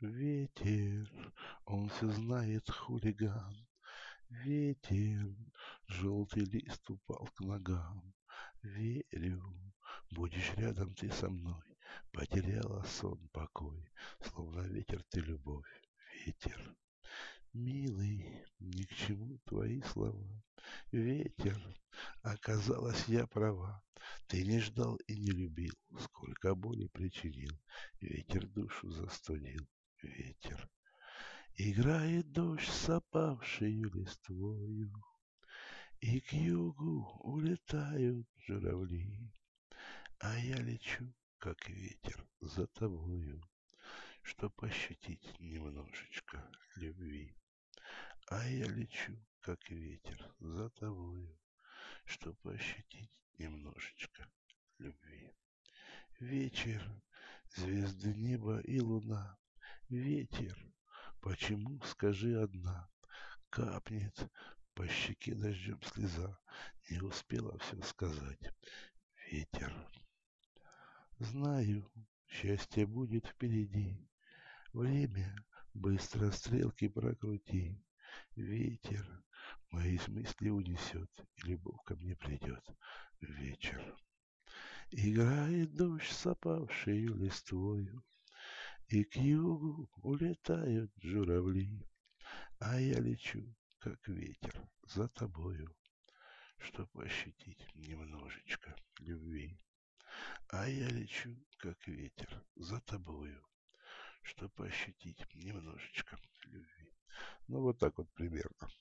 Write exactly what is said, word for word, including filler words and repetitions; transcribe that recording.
Ветер, он все знает, хулиган. Ветер, желтый лист упал к ногам. Верю, будешь рядом ты со мной. Потеряла сон, покой, словно ветер ты любовь. Ветер, милый, ни к чему твои слова. Ветер, оказалось, я права. Ты не ждал и не любил, сколько боли причинил. Ветер душу застудил. Ветер, играет дождь с опавшею листвою, и к югу улетают журавли. А я лечу, как ветер, за тобою, чтоб ощутить немножечко любви. А я лечу, как ветер, за тобою, чтоб ощутить немножечко любви. Вечер, звезды неба и луна. Ветер, почему, скажи, одна капнет по щеке дождем слеза? Не успела все сказать. Ветер, знаю, счастье будет впереди. Время быстро стрелки прокрути. Ветер мои мысли унесет, и любовь ко мне придет. Вечер, играет дождь с опавшею листвою, и к югу улетают журавли. А я лечу, как ветер, за тобою, чтоб ощутить немножечко любви. А я лечу, как ветер, за тобою, чтоб ощутить немножечко любви. Ну, вот так вот примерно.